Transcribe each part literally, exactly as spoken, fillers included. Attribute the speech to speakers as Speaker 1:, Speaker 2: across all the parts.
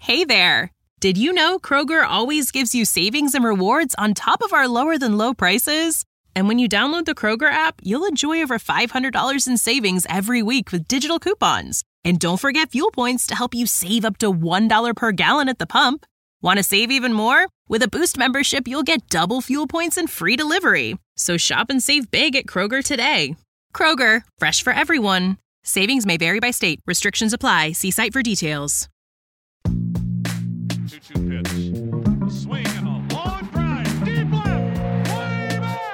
Speaker 1: Hey there! Did you know Kroger always gives you savings and rewards on top of our lower-than-low prices? And when you download the Kroger app, you'll enjoy over five hundred dollars in savings every week with digital coupons. And don't forget fuel points to help you save up to one dollar per gallon at the pump. Want to save even more? With a Boost membership, you'll get double fuel points and free delivery. So shop and save big at Kroger today. Kroger, fresh for everyone. Savings may vary by state. Restrictions apply. See site for details.
Speaker 2: two two pitch. A swing and a long drive. Deep left. Way back.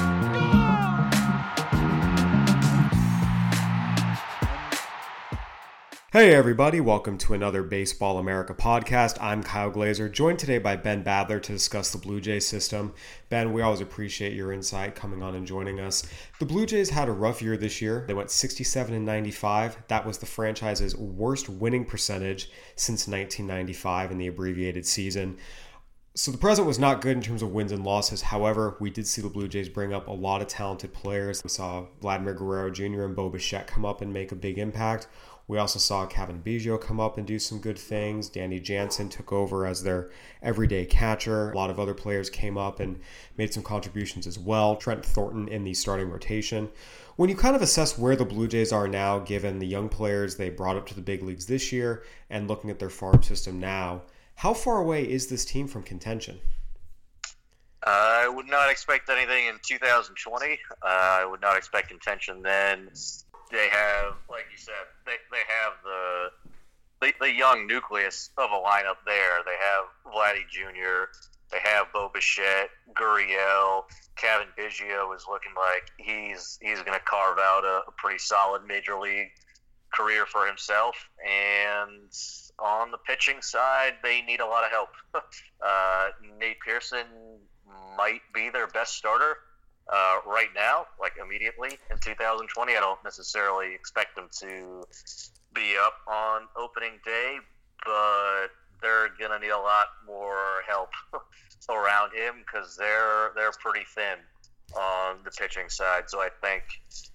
Speaker 3: Hey everybody, welcome to another Baseball America podcast. I'm Kyle Glazer, joined today by Ben Badler to discuss the Blue Jays system. Ben, we always appreciate your insight coming on and joining us. The Blue Jays had a rough year this year. They went sixty-seven and ninety-five. That was the franchise's worst winning percentage since nineteen ninety-five in the abbreviated season. So the present was not good in terms of wins and losses. However, we did see the Blue Jays bring up a lot of talented players. We saw Vladimir Guerrero Junior and Bo Bichette come up and make a big impact. We also saw Cavan Biggio come up and do some good things. Danny Jansen took over as their everyday catcher. A lot of other players came up and made some contributions as well. Trent Thornton in the starting rotation. When you kind of assess where the Blue Jays are now, given the young players they brought up to the big leagues this year and looking at their farm system now, how far away is this team from contention?
Speaker 4: Uh, I would not expect anything in two thousand twenty. Uh, I would not expect contention then. They have, like you said, they they have the, the the young nucleus of a lineup there. They have Vladdy Junior, they have Bo Bichette, Gurriel, Cavan Biggio is looking like he's he's going to carve out a, a pretty solid major league career for himself. And on the pitching side, they need a lot of help. uh, Nate Pearson might be their best starter. Uh, right now, like immediately in two thousand twenty, I don't necessarily expect them to be up on opening day, but they're gonna need a lot more help around him because they're they're pretty thin on the pitching side. So I think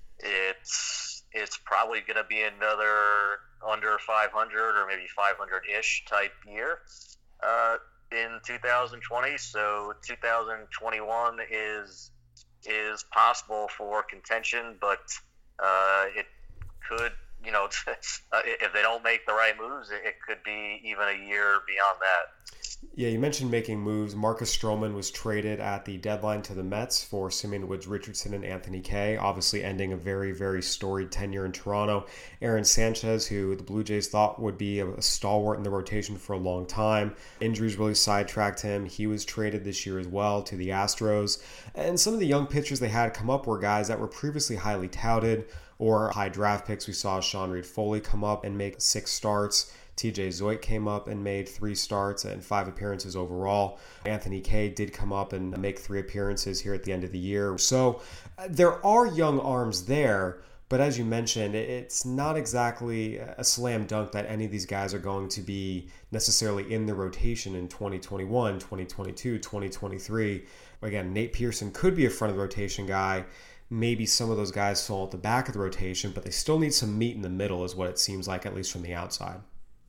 Speaker 4: it's it's probably gonna be another under five hundred or maybe five hundred-ish type year uh, in two thousand twenty. So two thousand twenty-one is. is possible for contention, but uh, it could, you know, uh, if they don't make the right moves, it, it could be even a year beyond that.
Speaker 3: Yeah, you mentioned making moves. Marcus Stroman was traded at the deadline to the Mets for Simeon Woods-Richardson and Anthony Kay, obviously ending a very, very storied tenure in Toronto. Aaron Sanchez, who the Blue Jays thought would be a, a stalwart in the rotation for a long time. Injuries really sidetracked him. He was traded this year as well to the Astros. And some of the young pitchers they had come up were guys that were previously highly touted or high draft picks. We saw Sean Reid-Foley come up and make six starts. T J Zoit came up and made three starts and five appearances overall. Anthony Kay did come up and make three appearances here at the end of the year. So uh, there are young arms there, but as you mentioned, it's not exactly a slam dunk that any of these guys are going to be necessarily in the rotation in twenty twenty-one, twenty twenty-two, twenty twenty-three. Again, Nate Pearson could be a front of the rotation guy. Maybe some of those guys fall at the back of the rotation, but they still need some meat in the middle is what it seems like, at least from the outside.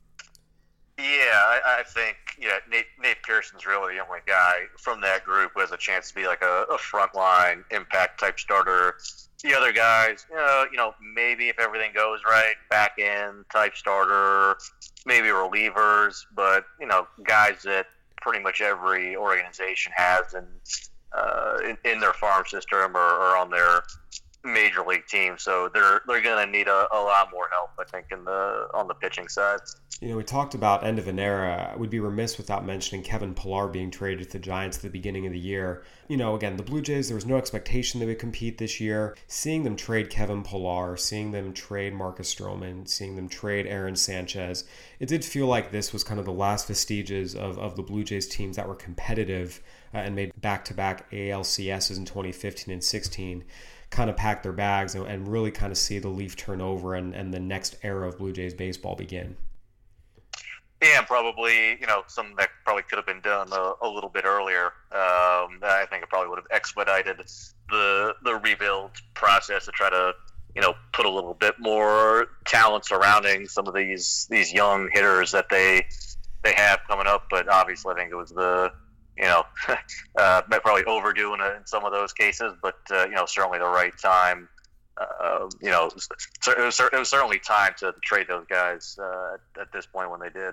Speaker 4: Yeah, I, I think yeah, Nate, Nate Pearson's really the only guy from that group who has a chance to be like a, a frontline impact type starter. The other guys, you know, you know, maybe if everything goes right, back end type starter, maybe relievers, but you know, guys that pretty much every organization has in uh, in, in their farm system or, or on their major league team. So they're they're going to need a, a lot more help, I think, in the on the pitching side.
Speaker 3: You know, we talked about end of an era. I would be remiss without mentioning Kevin Pillar being traded to the Giants at the beginning of the year. You know, again, the Blue Jays, there was no expectation they would compete this year. Seeing them trade Kevin Pillar, seeing them trade Marcus Stroman, seeing them trade Aaron Sanchez, it did feel like this was kind of the last vestiges of, of the Blue Jays teams that were competitive uh, and made back-to-back A L C S's in twenty fifteen and sixteen. Kind of pack their bags and, and really kind of see the leaf turn over and, and the next era of Blue Jays baseball begin.
Speaker 4: Yeah, and probably, you know, something that probably could have been done a, a little bit earlier. Um, I think it probably would have expedited the the rebuild process to try to, you know, put a little bit more talent surrounding some of these these young hitters that they they have coming up. But obviously, I think it was the you know uh, probably overdoing it in some of those cases, but uh, you know certainly the right time. Uh, you know, it was, it was certainly time to trade those guys uh, at this point when they did.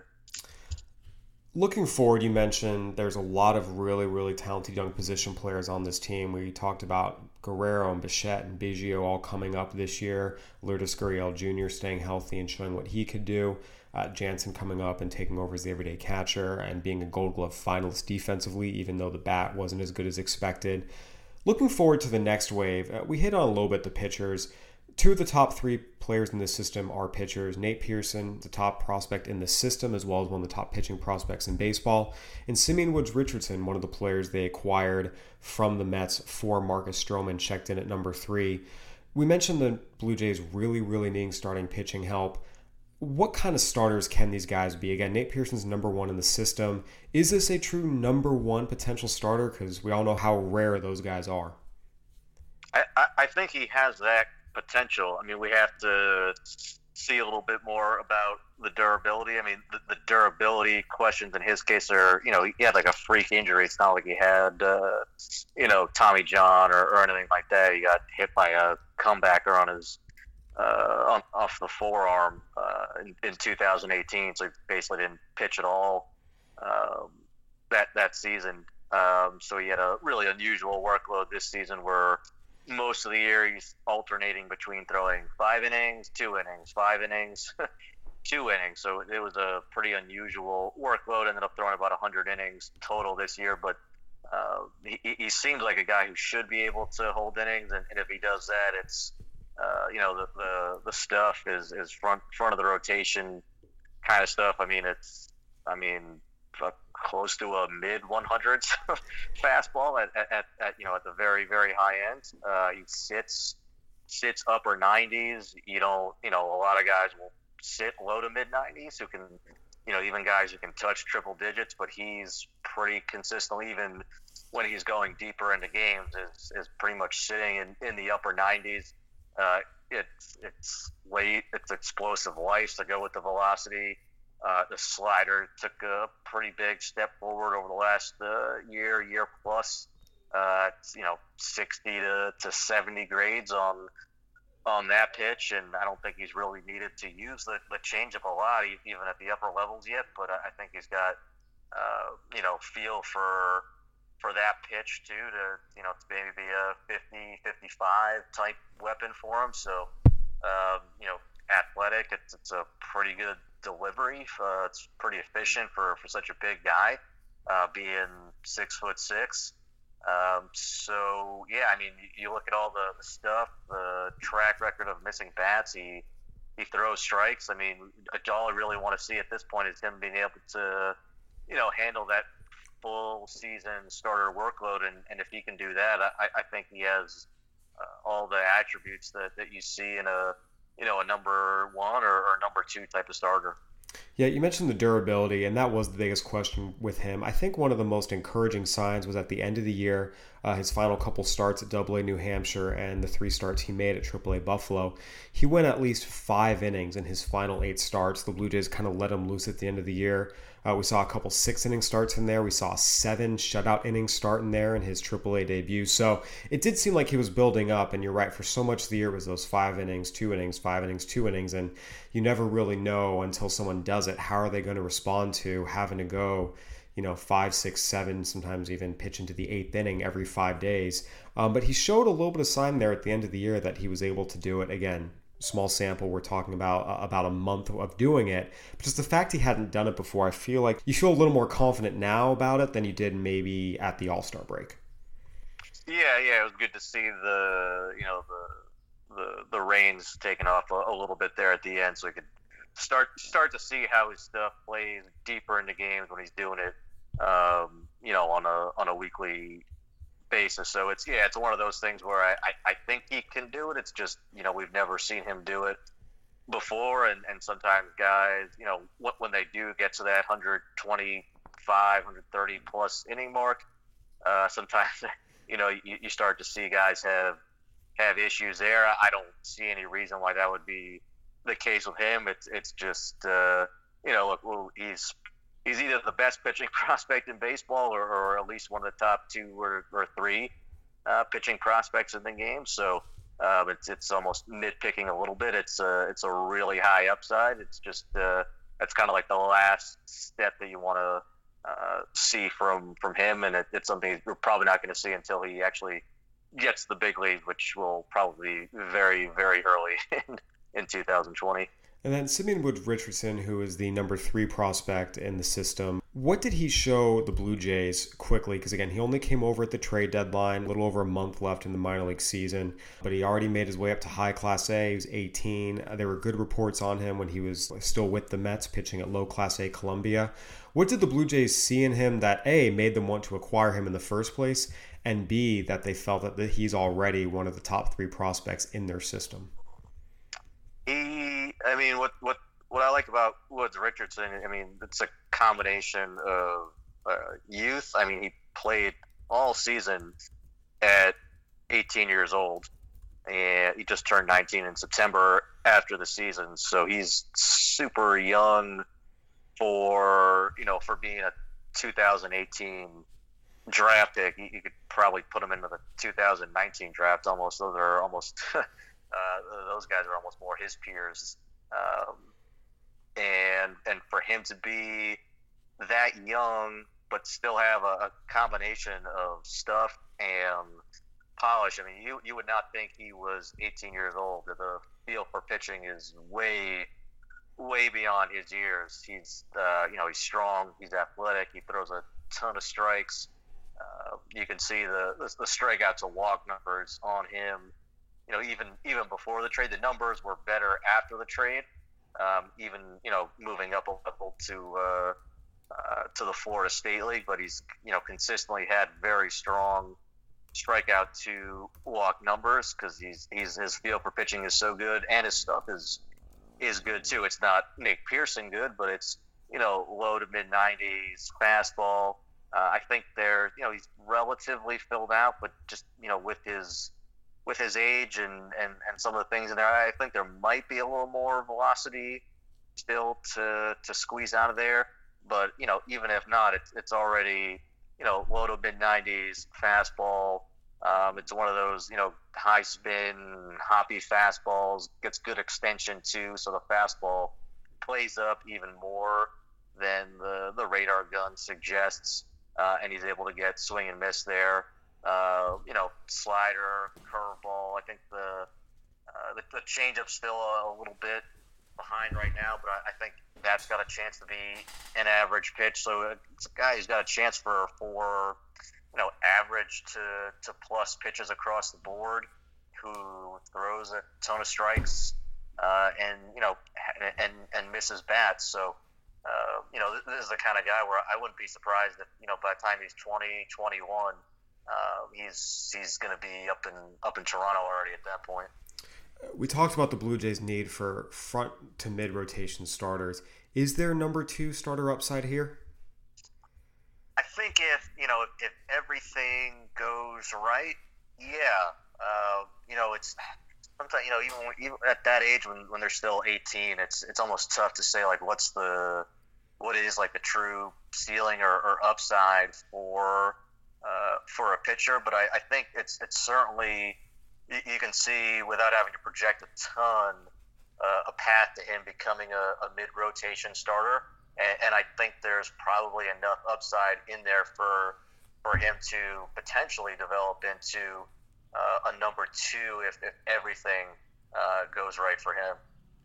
Speaker 3: Looking forward, you mentioned there's a lot of really, really talented young position players on this team. We talked about Guerrero and Bichette and Biggio all coming up this year. Lourdes Gurriel Junior staying healthy and showing what he could do. Uh, Jansen coming up and taking over as the everyday catcher and being a Gold Glove finalist defensively, even though the bat wasn't as good as expected. Looking forward to the next wave, uh, we hit on a little bit the pitchers. Two of the top three players in this system are pitchers. Nate Pearson, the top prospect in the system, as well as one of the top pitching prospects in baseball. And Simeon Woods Richardson, one of the players they acquired from the Mets for Marcus Stroman, checked in at number three. We mentioned the Blue Jays really, really needing starting pitching help. What kind of starters can these guys be? Again, Nate Pearson's number one in the system. Is this a true number one potential starter? Because we all know how rare those guys are.
Speaker 4: I, I, I think he has that potential. I mean, we have to see a little bit more about the durability. I mean, the, the durability questions in his case are, you know, he had like a freak injury. It's not like he had, uh, you know, Tommy John or, or anything like that. He got hit by a comebacker on his Uh, on, off the forearm uh, in, in two thousand eighteen, so he basically didn't pitch at all um, that that season. Um, so he had a really unusual workload this season, where most of the year he's alternating between throwing five innings, two innings, five innings, two innings. So it was a pretty unusual workload. Ended up throwing about one hundred innings total this year, but uh, he, he seems like a guy who should be able to hold innings, and, and if he does that, it's Uh, you know, the, the the stuff is, is front front of the rotation kind of stuff. I mean, it's, I mean, uh, close to a mid hundreds fastball at, at, at, you know, at the very, very high end. Uh, he sits, sits upper nineties. You don't, you know, a lot of guys will sit low to mid nineties who can, you know, even guys who can touch triple digits, but he's pretty consistently, even when he's going deeper into games, is, is pretty much sitting in, in the upper nineties. Uh, it's it's late. It's explosive life to go with the velocity. Uh, the slider took a pretty big step forward over the last uh, year, year plus. Uh, it's, you know, sixty to, to seventy grades on on that pitch, and I don't think he's really needed to use the, the changeup a lot, even at the upper levels yet. But I think he's got uh, you know feel for. for that pitch too, to, you know, to maybe be a fifty, fifty-five type weapon for him. So, um, you know, athletic, it's, it's a pretty good delivery. Uh, it's pretty efficient for, for such a big guy, uh, being six foot six. Um, so yeah, I mean, you, you look at all the, the stuff, the track record of missing bats, he, he throws strikes. I mean, all I really want to see at this point is him being able to, you know, handle that full season starter workload, and, and if he can do that, I, I think he has uh, all the attributes that, that you see in a you know a number one or, or number two type of starter.
Speaker 3: Yeah, you mentioned the durability, and that was the biggest question with him. I think one of the most encouraging signs was at the end of the year, uh, his final couple starts at double A New Hampshire and the three starts he made at triple A Buffalo. He went at least five innings in his final eight starts. The Blue Jays kind of let him loose at the end of the year. Uh, we saw a couple six-inning starts in there. We saw a seven shutout innings start in there in his triple A debut. So it did seem like he was building up, and you're right, for so much of the year it was those five innings, two innings, five innings, two innings, and you never really know until someone does it, how are they going to respond to having to go, you know, five, six, seven, sometimes even pitch into the eighth inning every five days. Um, but he showed a little bit of sign there at the end of the year that he was able to do it again. Small sample, we're talking about uh, about a month of doing it, but just the fact he hadn't done it before, I feel like you feel a little more confident now about it than you did maybe at the All-Star break.
Speaker 4: Yeah, yeah, it was good to see the you know the the the reins taken off a, a little bit there at the end, so we could start start to see how his stuff plays deeper into games when he's doing it, um, you know, on a on a weekly basis. So it's yeah, it's one of those things where I, I, I think he can do it. It's just, you know, we've never seen him do it before, and, and sometimes guys, you know, when they do get to that one twenty-five, one thirty plus inning mark, uh, sometimes you know you, you start to see guys have have issues there. I don't see any reason why that would be the case with him. It's it's just uh, you know, look, well, he's he's either the best pitching prospect in baseball, or, or at least one of the top two or, or three uh, pitching prospects in the game. So uh, it's it's almost nitpicking a little bit. It's a it's a really high upside. It's just uh, it's kind of like the last step that you want to uh, see from from him, and it, it's something we're probably not going to see until he actually gets to the big league, which will probably be very very early in, in two thousand twenty.
Speaker 3: And then Simeon Woods Richardson, who is the number three prospect in the system, what did he show the Blue Jays quickly? Because again, he only came over at the trade deadline, a little over a month left in the minor league season, but he already made his way up to high class A. He was eighteen. There were good reports on him when he was still with the Mets, pitching at low class A Columbia. What did the Blue Jays see in him that A, made them want to acquire him in the first place, and B, that they felt that he's already one of the top three prospects in their system?
Speaker 4: He, I mean, what, what, what I like about Woods Richardson, I mean, it's a combination of uh, youth. I mean, he played all season at eighteen years old, and he just turned nineteen in September after the season. So he's super young for, you know, for being a two thousand eighteen draft pick. You, you could probably put him into the two thousand nineteen draft almost. Those are almost Uh, those guys are almost more his peers, um, and and for him to be that young but still have a, a combination of stuff and polish. I mean, you you would not think he was eighteen years old. The feel for pitching is way way beyond his years. He's uh, you know he's strong. He's athletic. He throws a ton of strikes. Uh, you can see the, the the strikeout to walk numbers on him. You know, even even before the trade, the numbers were better after the trade. Um, even you know, moving up a level to uh, uh, to the Florida State League, but he's you know consistently had very strong strikeout to walk numbers because he's he's his feel for pitching is so good, and his stuff is is good too. It's not Nick Pearson good, but it's you know low to mid nineties fastball. Uh, I think they're you know he's relatively filled out, but just you know with his with his age and, and, and some of the things in there, I think there might be a little more velocity still to to squeeze out of there. But, you know, even if not, it's, it's already, you know, low to mid-nineties fastball. Um, it's one of those, you know, high spin, hoppy fastballs, gets good extension too, so the fastball plays up even more than the, the radar gun suggests, uh, and he's able to get swing and miss there. Uh, you know, slider, curveball. I think the uh, the, the changeup's still a, a little bit behind right now, but I, I think that's got a chance to be an average pitch. So it's a guy who's got a chance for for you know average to, to plus pitches across the board, who throws a ton of strikes uh, and you know and and misses bats. So. Uh, you know, this is the kind of guy where I wouldn't be surprised if, you know, by the time he's twenty, twenty-one, Uh, he's he's going to be up in up in Toronto already at that point.
Speaker 3: We talked about the Blue Jays' need for front to mid rotation starters. Is there number two starter upside here?
Speaker 4: I think if you know if, if everything goes right, yeah. Uh, you know, it's sometimes you know even even at that age when, when they're still eighteen, it's it's almost tough to say like what's the what is like the true ceiling or, or upside for. Uh, for a pitcher, but I, I think it's it's certainly you, you can see without having to project a ton uh, a path to him becoming a, a mid-rotation starter, and, and I think there's probably enough upside in there for for him to potentially develop into uh, a number two if, if everything uh, goes right for him.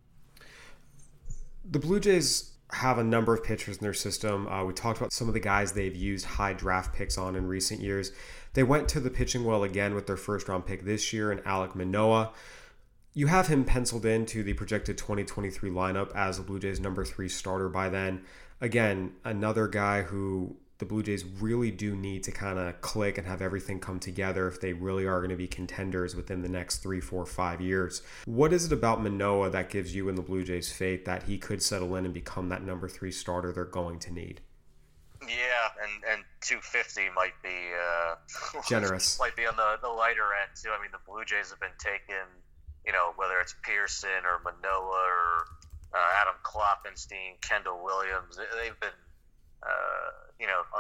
Speaker 3: The Blue Jays have a number of pitchers in their system. Uh, we talked about some of the guys they've used high draft picks on in recent years. They went to the pitching well again with their first round pick this year in Alek Manoah. You have him penciled into the projected twenty twenty-three lineup as the Blue Jays number three starter by then. Again, another guy who the Blue Jays really do need to kind of click and have everything come together if they really are going to be contenders within the next three, four, five years. What is it about Manoah that gives you and the Blue Jays faith that he could settle in and become that number three starter they're going to need?
Speaker 4: Yeah, and, and two fifty might be uh,
Speaker 3: generous.
Speaker 4: Might be on the, the lighter end too. I mean, the Blue Jays have been taking, you know, whether it's Pearson or Manoah or uh, Adam Klopfenstein, Kendall Williams, they've been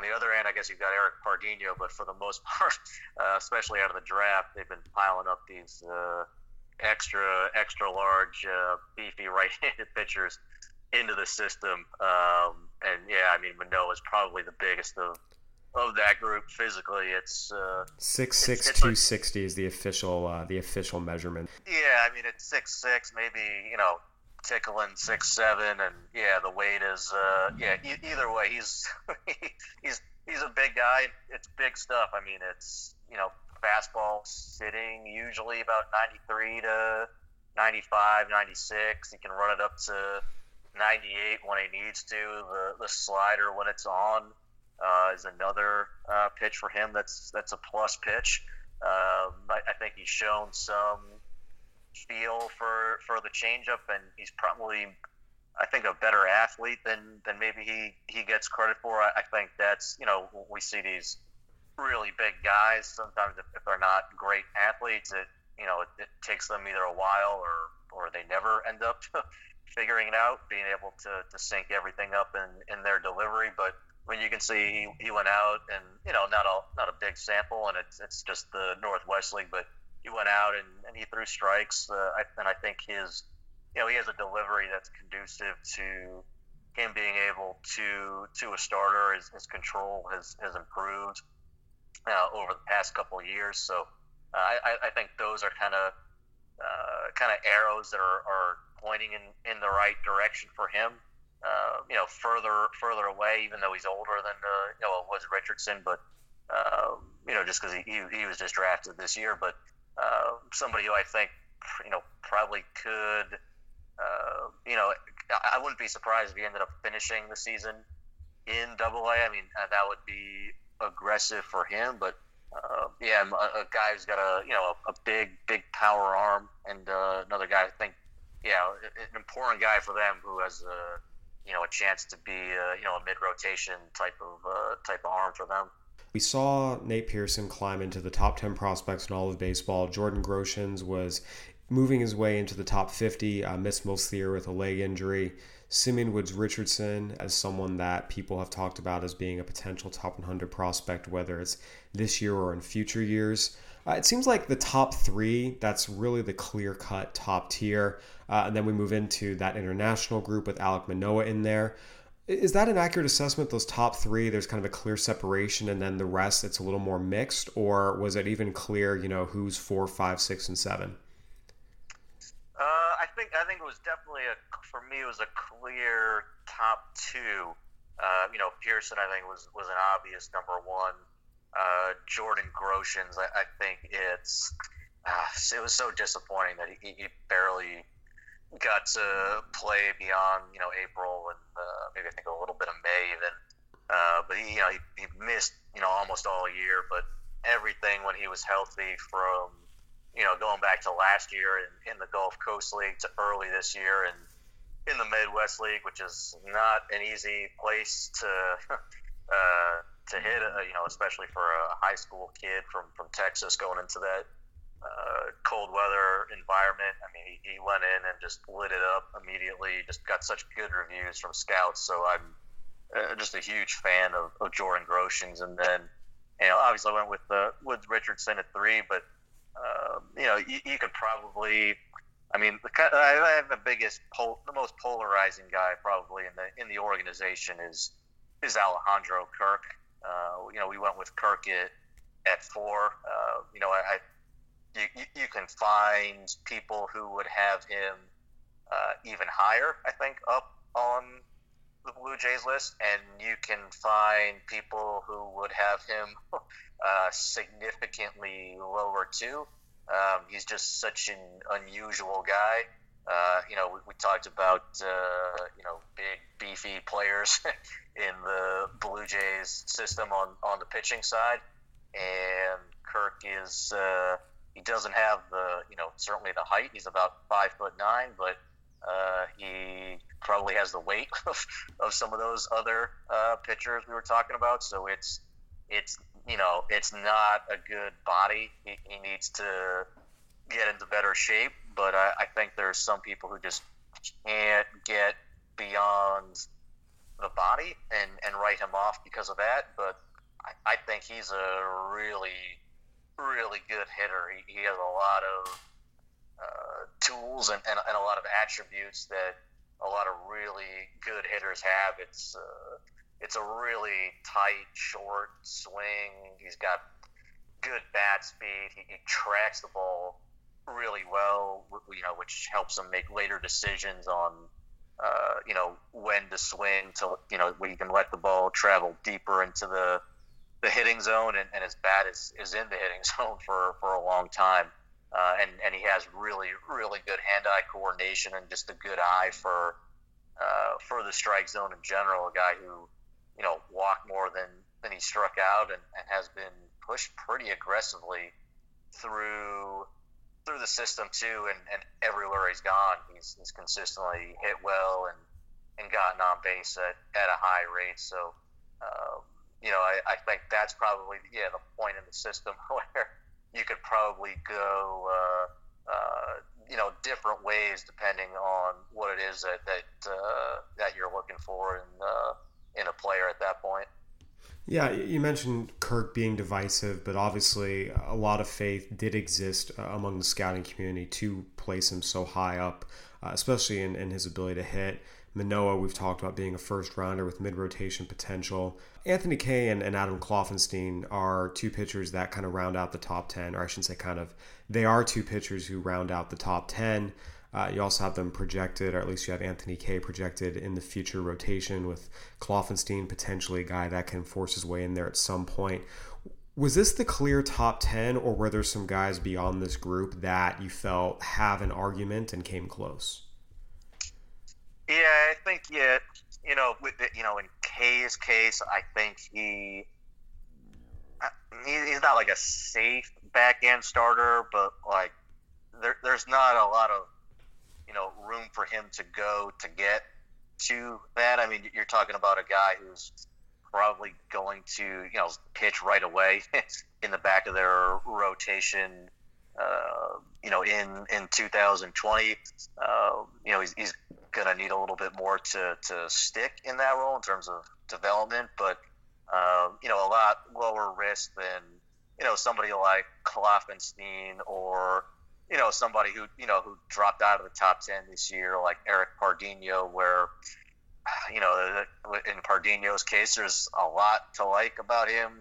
Speaker 4: on the other end, I guess you've got Eric Pardinho, but for the most part, uh, especially out of the draft, they've been piling up these uh, extra, extra large, uh, beefy right-handed pitchers into the system. Um, and yeah, I mean, Manoah is probably the biggest of of that group physically. It's uh,
Speaker 3: six six
Speaker 4: it's, it's
Speaker 3: two sixty is the official uh, the official measurement.
Speaker 4: Yeah, I mean, it's six six, maybe, you know, tickling six seven, and yeah, the weight is uh, yeah. E- either way, he's he's he's a big guy. It's big stuff. I mean, it's, you know, fastball sitting usually about ninety-three to ninety-five, ninety-six. He can run it up to ninety-eight when he needs to. The the slider, when it's on, uh, is another uh, pitch for him. That's that's a plus pitch. Um, I, I think he's shown some feel for, for the changeup, and he's probably, I think, a better athlete than, than maybe he, he gets credit for. I, I think that's, you know, we see these really big guys. Sometimes if, if they're not great athletes, it, you know, it, it takes them either a while or, or they never end up figuring it out, being able to, to sync everything up in, in their delivery. But when you can see he, he went out, and, you know, not a, not a big sample, and it's, it's just the Northwest League, but he went out and, and he threw strikes, uh, I, and I think his, you know, he has a delivery that's conducive to him being able to to a starter. His, his control has, has improved uh, over the past couple of years. So uh, I, I think those are kind of uh, kind of arrows that are, are pointing in, in the right direction for him. Uh, you know, further further away, even though he's older than uh, you know, was Richardson, but uh, you know, just because he, he he was just drafted this year, but. Uh, somebody who I think, you know, probably could, uh, you know, I wouldn't be surprised if he ended up finishing the season in Double A. I mean, uh, that would be aggressive for him, but uh, yeah, a, a guy who's got a, you know, a, a big, big power arm, and uh, another guy, I think, yeah, an important guy for them who has a, you know, a chance to be, uh, you know, a mid-rotation type of uh, type of arm for them.
Speaker 3: We saw Nate Pearson climb into the top ten prospects in all of baseball. Jordan Groshans was moving his way into the top fifty, uh, missed most of the year with a leg injury. Simeon Woods Richardson as someone that people have talked about as being a potential top one hundred prospect, whether it's this year or in future years. Uh, it seems like the top three, that's really the clear-cut top tier. Uh, and then we move into that international group with Alek Manoah in there. Is that an accurate assessment, those top three, there's kind of a clear separation, and then the rest, it's a little more mixed? Or was it even clear, you know, who's four, five, six, and seven?
Speaker 4: Uh, I think I think it was definitely, a for me, it was a clear top two. Uh, you know, Pearson, I think, was, was an obvious number one. Uh, Jordan Groshans, I, I think it's uh, it was so disappointing that he, he barely got to play beyond, you know, April and uh, maybe I think a little bit of May even. Uh, but he, you know, he, he missed, you know, almost all year. But everything when he was healthy, from, you know, going back to last year in, in the Gulf Coast League to early this year and in the Midwest League, which is not an easy place to uh, to hit, uh, you know, especially for a high school kid from, from Texas going into that Uh, cold weather environment. I mean, he, he went in and just lit it up immediately. Just got such good reviews from scouts. So I'm uh, just a huge fan of, of Jordan Groshans. And then, you know, obviously I went with uh, Woods Richardson at three, but uh, you know, you, you could probably. I mean, the, I have the biggest, pol- the most polarizing guy probably in the in the organization is is Alejandro Kirk. Uh, you know, we went with Kirk at at four. Uh, you know, I. I You, you can find people who would have him uh, even higher, I think, up on the Blue Jays list, and you can find people who would have him uh, significantly lower too. Um, he's just such an unusual guy. Uh, you know, we, we talked about uh, you know, big beefy players in the Blue Jays system on, on the pitching side, and Kirk is. Uh, He doesn't have the, you know, certainly the height. He's about five foot nine, but uh, he probably has the weight of, of some of those other uh, pitchers we were talking about. So it's, it's, you know, it's not a good body. He, he needs to get into better shape. But I, I think there's some people who just can't get beyond the body and, and write him off because of that, but I, I think he's a really, really good hitter. He, he has a lot of uh, tools and, and, and a lot of attributes that a lot of really good hitters have. It's uh, it's a really tight, short swing. He's got good bat speed. He, he tracks the ball really well, you know, which helps him make later decisions on, uh, you know, when to swing to, you know, where you can let the ball travel deeper into the the hitting zone, and, and his bat is, is in the hitting zone for, for a long time. Uh, and, and he has really, really good hand-eye coordination and just a good eye for uh, for the strike zone in general, a guy who, you know, walked more than, than he struck out and, and has been pushed pretty aggressively through through the system too, and, and everywhere he's gone, he's, he's consistently hit well and, and gotten on base at, at a high rate. So, um, you know, I, I think that's probably, yeah, the point in the system where you could probably go, uh, uh, you know, different ways depending on what it is that that, uh, that you're looking for in, uh, in a player at that point.
Speaker 3: Yeah, you mentioned Kirk being divisive, but obviously a lot of faith did exist uh, among the scouting community to place him so high up, uh, especially in, in his ability to hit. Manoah, we've talked about being a first-rounder with mid-rotation potential. Anthony Kay and, and Adam Kloffenstein are two pitchers that kind of round out the top ten, or I shouldn't say kind of, they are two pitchers who round out the top ten. Uh, you also have them projected, or at least you have Anthony Kay projected in the future rotation, with Kloffenstein potentially a guy that can force his way in there at some point. Was this the clear top ten, or were there some guys beyond this group that you felt have an argument and came close?
Speaker 4: Yeah, I think, yeah, you know, with the, you know, in Kay's case, I think he, he's not like a safe back end starter, but like there, there's not a lot of, you know, room for him to go to get to that. I mean, you're talking about a guy who's probably going to, you know, pitch right away in the back of their rotation, uh, you know, in, in two thousand twenty. Uh, you know, he's, he's going to need a little bit more to, to stick in that role in terms of development, but, um, you know, a lot lower risk than, you know, somebody like Kloffenstein or, you know, somebody who, you know, who dropped out of the top ten this year, like Eric Pardinho, where, you know, in Pardinho's case, there's a lot to like about him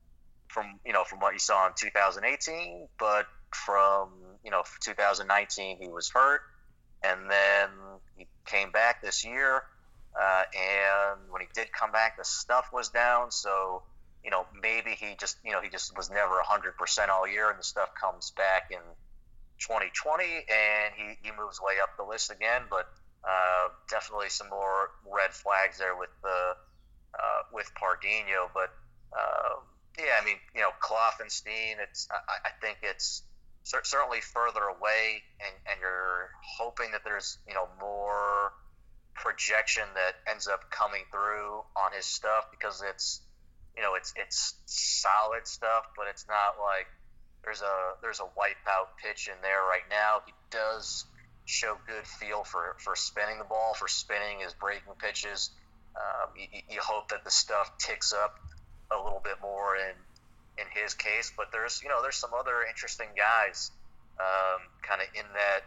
Speaker 4: from, you know, from what you saw in two thousand eighteen, but from, you know, two thousand nineteen, he was hurt, and then he came back this year, uh, and when he did come back, the stuff was down, so, you know, maybe he just, you know, he just was never one hundred percent all year, and the stuff comes back in twenty twenty, and he, he moves way up the list again, but uh, definitely some more red flags there with the uh, with Pardinho. But uh, yeah, I mean, you know, Kloffenstein, it's I, I think it's cer- certainly further away, and, and you're hoping that there's, you know, more projection that ends up coming through on his stuff, because it's, you know, it's it's solid stuff, but it's not like There's a there's a wipeout pitch in there right now. He does show good feel for, for spinning the ball, for spinning his breaking pitches. Um, you, you hope that the stuff ticks up a little bit more in in his case. But there's you know there's some other interesting guys, um, kind of in that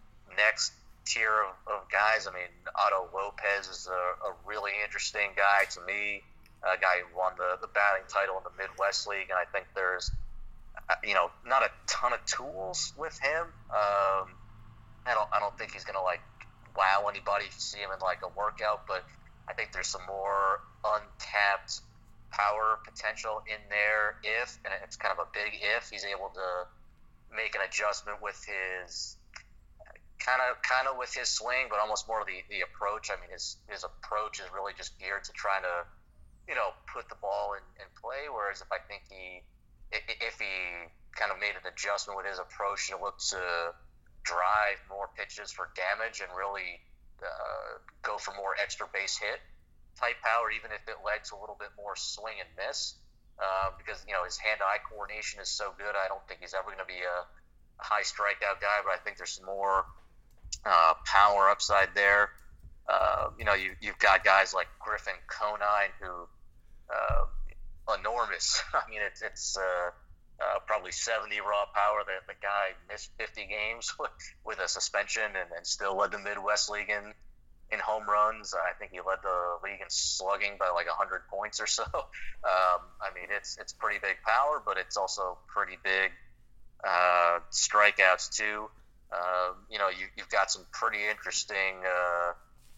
Speaker 4: next tier of, of guys. I mean, Otto Lopez is a, a really interesting guy to me. A guy who won the, the batting title in the Midwest League, and I think there's you know, not a ton of tools with him. Um, I don't, I don't think he's gonna like wow anybody if you see him in like a workout, but I think there's some more untapped power potential in there if, and it's kind of a big if, he's able to make an adjustment with his kind of, kind of with his swing, but almost more the the approach. I mean, his his approach is really just geared to trying to, you know, put the ball in, in play. Whereas if I think he if he kind of made an adjustment with his approach to look to drive more pitches for damage and really uh, go for more extra base hit type power, even if it led to a little bit more swing and miss, uh, because, you know, his hand-eye coordination is so good. I don't think he's ever going to be a high strikeout guy, but I think there's some more uh, power upside there. Uh, you know, you, you've got guys like Griffin Conine who uh, enormous. I mean, it's it's uh, uh, probably seventy raw power. The, the guy missed fifty games with, with a suspension and, and still led the Midwest League in, in home runs. I think he led the league in slugging by like one hundred points or so. Um, I mean, it's it's pretty big power, but it's also pretty big uh, strikeouts too. Uh, you know, you, you've got some pretty interesting, uh,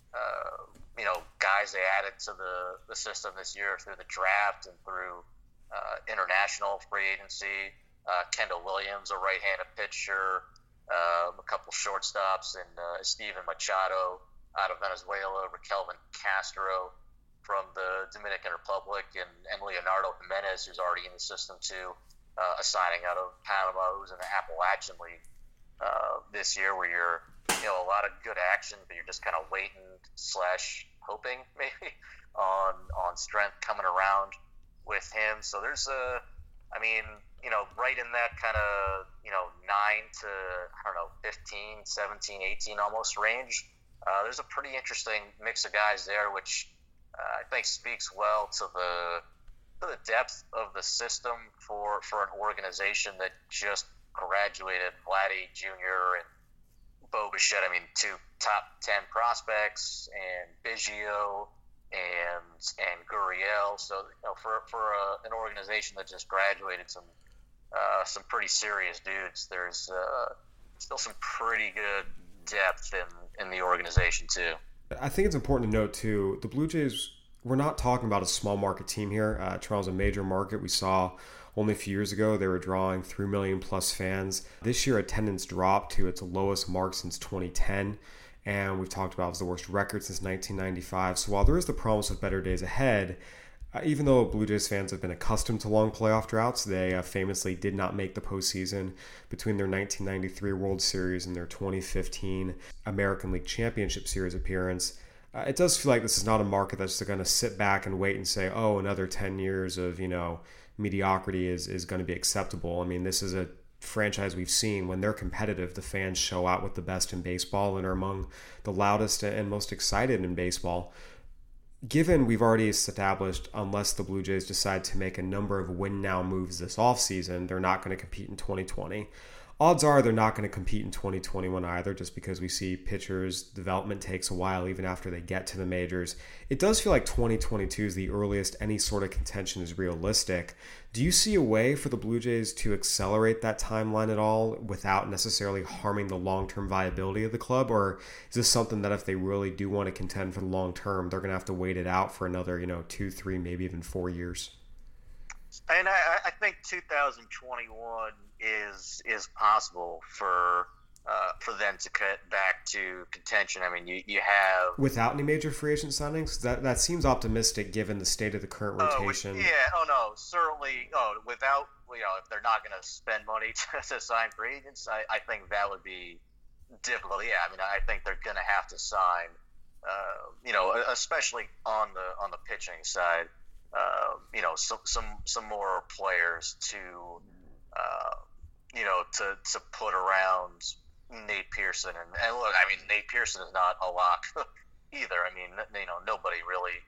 Speaker 4: uh, you know, guys they added to the, the system this year through the draft and through uh, international free agency. Uh, Kendall Williams, a right-handed pitcher, um, a couple shortstops, and uh, Steven Machado out of Venezuela, Raquelvin Castro from the Dominican Republic, and, and Leonardo Jimenez, who's already in the system too, uh, a signing out of Panama, who's in the Appalachian League. Uh, this year where you're, you know, a lot of good action, but you're just kind of waiting slash hoping maybe on on strength coming around with him. So there's a, I mean, you know, right in that kind of, you know, nine to, I don't know, fifteen, seventeen, eighteen almost range. Uh, there's a pretty interesting mix of guys there, which uh, I think speaks well to the to the depth of the system for, for an organization that just graduated Vladdy Junior and Bo Bichette. I mean, two top ten prospects, and Biggio and and Gurriel. So, you know, for for a, an organization that just graduated some uh, some pretty serious dudes, there's uh, still some pretty good depth in in the organization too.
Speaker 3: I think it's important to note too, the Blue Jays, we're not talking about a small market team here. Uh, Toronto's a major market. We saw only a few years ago, they were drawing three million plus fans. This year, attendance dropped to its lowest mark since twenty ten. And we've talked about it was the worst record since nineteen ninety-five. So while there is the promise of better days ahead, uh, even though Blue Jays fans have been accustomed to long playoff droughts, they uh, famously did not make the postseason between their nineteen ninety-three World Series and their twenty fifteen American League Championship Series appearance. Uh, it does feel like this is not a market that's going to sit back and wait and say, oh, another ten years of, you know, mediocrity is, is going to be acceptable. I mean, this is a franchise we've seen when they're competitive, the fans show out with the best in baseball and are among the loudest and most excited in baseball. Given we've already established, unless the Blue Jays decide to make a number of win now moves this offseason, they're not going to compete in twenty twenty. Odds are they're not going to compete in twenty twenty-one either, just because we see pitchers' development takes a while even after they get to the majors. It does feel like twenty twenty-two is the earliest any sort of contention is realistic. Do you see a way for the Blue Jays to accelerate that timeline at all without necessarily harming the long-term viability of the club? Or is this something that if they really do want to contend for the long term, they're going to have to wait it out for another, you know, two, three, maybe even four years?
Speaker 4: And I, I think two thousand twenty-one is is possible for uh, for them to cut back to contention. I mean, you, you have
Speaker 3: without any major free agent signings. That that seems optimistic given the state of the current rotation.
Speaker 4: Uh, with, yeah. Oh no. Certainly. Oh, without, you know, if they're not going to spend money to, to sign free agents, I, I think that would be difficult. Yeah. I mean, I think they're going to have to sign. Uh, you know, especially on the on the pitching side. Uh, you know, some some some more players to, uh, you know, to to put around Nate Pearson, and, and look, I mean, Nate Pearson is not a lock either. I mean, you know, nobody really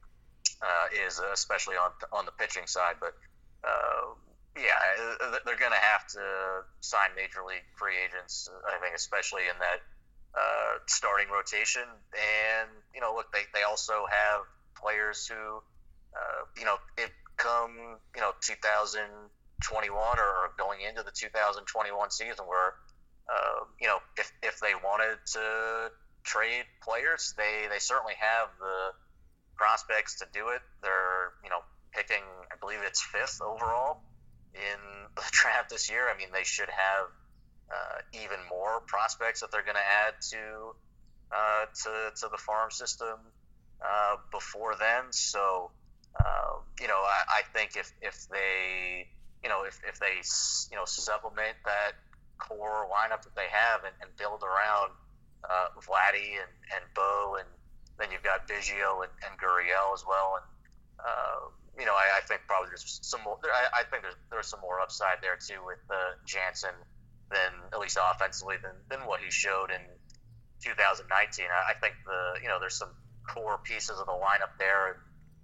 Speaker 4: uh, is, especially on on the pitching side. But uh, yeah, they're going to have to sign major league free agents. I think, especially in that uh, starting rotation. And you know, look, they they also have players who. Uh, you know, it come, you know, two thousand twenty-one or going into the two thousand twenty-one season where, uh, you know, if, if they wanted to trade players, they, they certainly have the prospects to do it. They're, you know, picking, I believe it's fifth overall in the draft this year. I mean, they should have uh, even more prospects that they're going to add to, uh, to, to the farm system uh, before then. So, Uh, you know, I, I think if, if they, you know, if, if they, you know, supplement that core lineup that they have and, and build around uh, Vladdy and, and Bo, and then you've got Biggio and, and Gurriel as well. And, uh, you know, I, I think probably there's some more, there, I, I think there's, there's some more upside there, too, with uh, Jansen than, at least offensively, than, than what he showed in, two thousand nineteen. I, I think the you know there's some core pieces of the lineup there.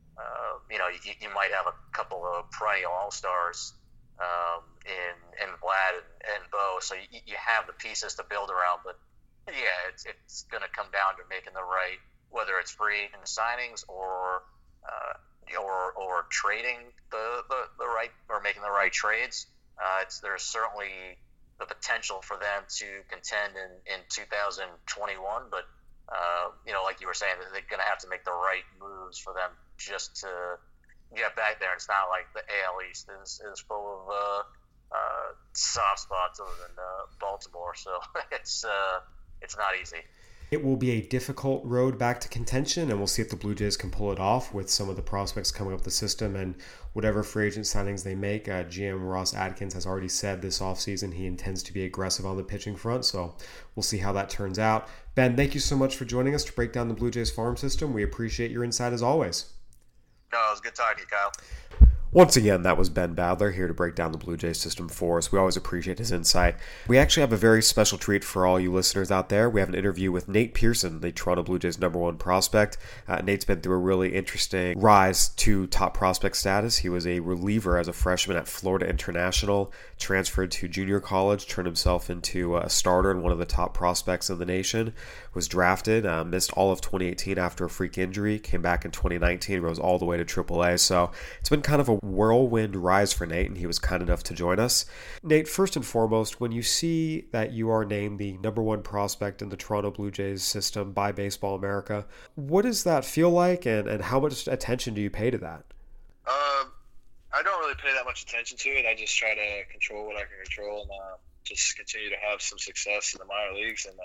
Speaker 4: Uh, you know, you, you might have a couple of perennial all-stars um, in in Vlad and, and Bo, so you, you have the pieces to build around. But yeah, it's it's going to come down to making the right, whether it's free agent signings or uh, or or trading the, the, the right or making the right trades. Uh, it's there's certainly the potential for them to contend in, in two thousand twenty-one, but uh, you know, like you were saying, they're going to have to make the right moves for them just to get back there. It's not like the A L East is, is full of uh, uh, soft spots other than uh, Baltimore, so it's uh, it's not easy.
Speaker 3: It will be a difficult road back to contention, and we'll see if the Blue Jays can pull it off with some of the prospects coming up the system and whatever free agent signings they make. Uh, G M Ross Atkins has already said this offseason he intends to be aggressive on the pitching front, so we'll see how that turns out. Ben, thank you so much for joining us to break down the Blue Jays farm system. We appreciate your insight as always.
Speaker 4: No, it was good talking to you, Kyle.
Speaker 3: Once again, that was Ben Badler here to break down the Blue Jays system for us. We always appreciate his insight. We actually have a very special treat for all you listeners out there. We have an interview with Nate Pearson, the Toronto Blue Jays number one prospect. Uh, Nate's been through a really interesting rise to top prospect status. He was a reliever as a freshman at Florida International, transferred to junior college, turned himself into a starter and one of the top prospects in the nation, was drafted, uh, missed all of twenty eighteen after a freak injury, came back in twenty nineteen, rose all the way to triple A. So it's been kind of a whirlwind rise for Nate, and he was kind enough to join us. Nate, first and foremost, when you see that you are named the number one prospect in the Toronto Blue Jays system by Baseball America, what does that feel like, and, and how much attention do you pay to that?
Speaker 5: Um, I don't really pay that much attention to it. I just try to control what I can control and uh, just continue to have some success in the minor leagues and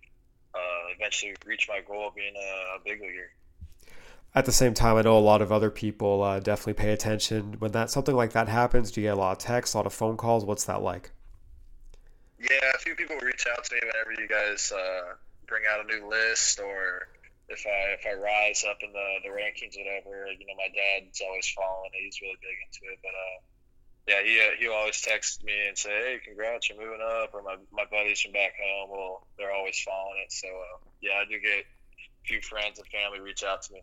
Speaker 5: uh, uh, eventually reach my goal of being a, a big leaguer.
Speaker 3: At the same time, I know a lot of other people uh, definitely pay attention. When that something like that happens, do you get a lot of texts, a lot of phone calls? What's that like?
Speaker 5: Yeah, a few people reach out to me whenever you guys uh, bring out a new list, or if I if I rise up in the, the rankings, whatever. You know, my dad's always following it. He's really big into it. But uh, yeah, he uh, he'll always text me and say, "Hey, congrats, you're moving up." Or my my buddies from back home, well, they're always following it. So uh, yeah, I do get a few friends and family reach out to me.